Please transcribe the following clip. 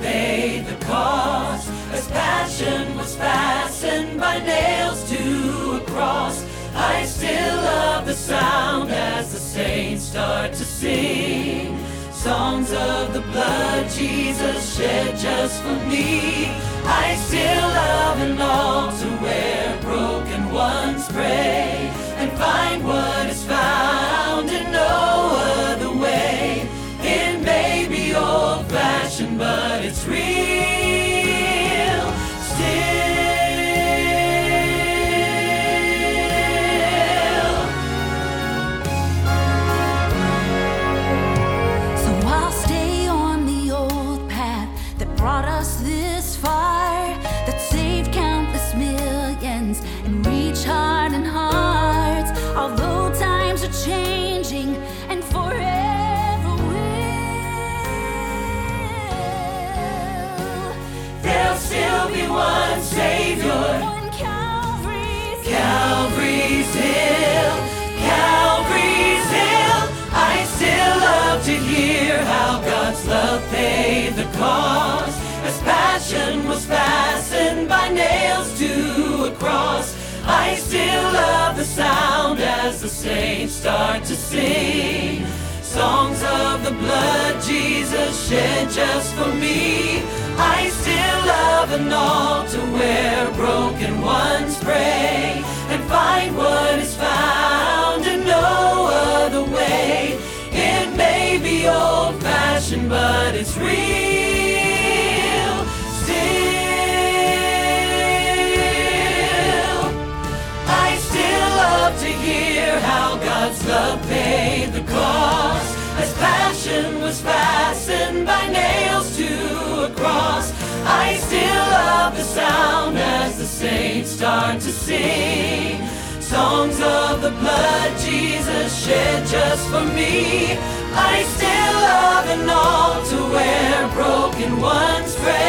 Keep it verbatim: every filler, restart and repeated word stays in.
paid the cost, as passion was fastened by nails to a cross. I still love the sound as the saints start to sing songs of the blood Jesus shed just for me. I still love an altar where broken ones pray and find what is found in no other way. It may be old-fashioned, but it's real still. So I'll stay on the old path that brought us this far, that saved countless millions and reached hardened hearts. Although times are changing and forever will, There'll still be one Savior, one Calvary's Calvary's Hill, Calvary's Hill. I still love to hear how God's love paid the cost, as passion was fastened by nails to a cross. I still love the sound as the saints start to sing songs of the blood Jesus shed just for me. I still love an altar where broken ones pray and find what is found in no other way. It may be old-fashioned, but it's real still. I still love to hear how God's love paid the cost, as passion was fastened by nails to a cross. I still love the sound as the saints start to sing songs of the blood Jesus shed just for me. I still love an altar where broken ones pray